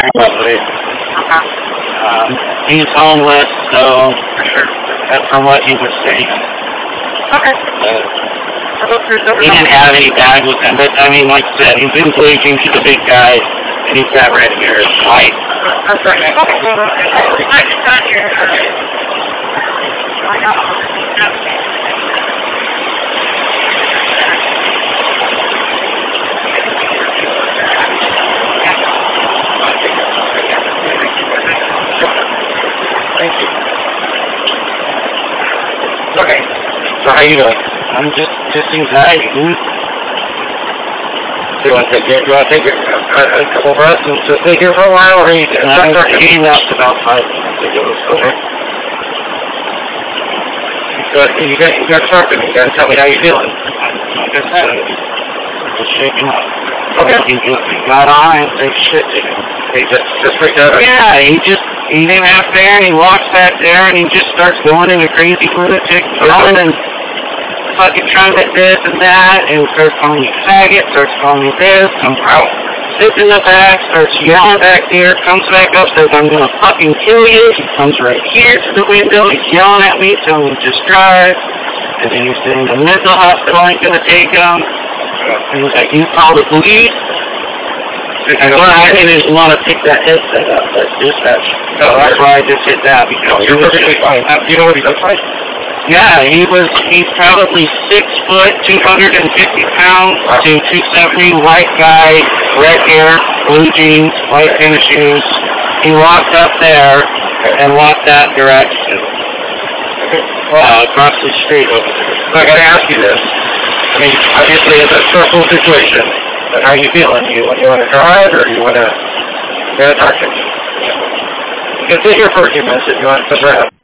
Lovely. He's homeless, so that's from what he was saying. Okay. He didn't have any bag with him, but I mean, like I said, he's been bleaching to the big guy, and he's got red hair. It's white. That's right. Thank you. Okay. So how you doing? I'm just anxiety, dude. Do you want to take a couple breaths and just stay here for a while, or are you He left about 5 minutes ago. Okay. So you got to talk to me. You got to tell me how you're feeling. Like I said, just shaking up. Okay. He got on and said shit to him. He just freaked out. Yeah, he came out there and he walks back there and he just starts going into crazy lunatic yelling and fucking trying to this and that, and starts calling me faggot, starts calling me this, I'm out. Sits in the back, starts yelling back there, comes back up, says I'm gonna fucking kill you. He comes right here to the window, he's yelling at me, telling me just drive. And then he's saying the mental hospital ain't gonna take him. And he's like, you call the police? I didn't want to pick that headset up, but dispatch. So that's why I just hit that, because you're perfectly fine. Do you know what he looks like? yeah, he's probably 6 foot, 250 pounds to 270, white guy, red hair, blue jeans, white tennis shoes. He walked up there and walked that direction. Across the street over there. So I gotta ask you this. I mean, obviously it's a stressful situation, but how are you feeling? You want to drive, or you want to talk to me? You can sit here for a few minutes if you want to breath.